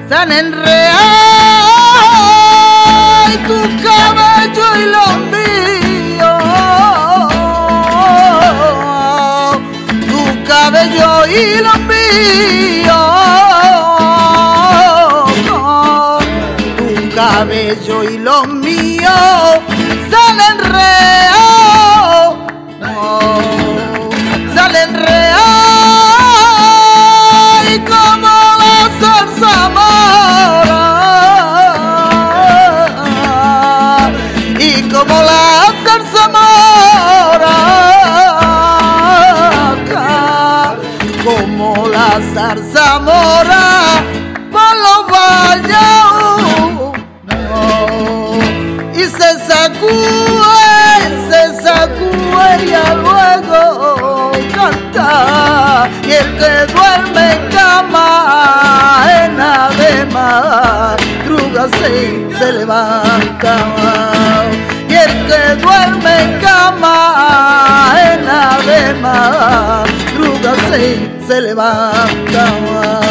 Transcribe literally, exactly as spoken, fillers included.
se han enredado tu cabello y los míos, tu cabello y los míos, tu cabello y los míos se han enredado, se han enredado y como la zarzamora, y como la zarzamora, como la zarzamora por los valles, y se sacude, se sacude y luego canta, y el que duerme en cama en ave madruga se, se levanta, y el que duerme en cama en ave madruga se, se levanta.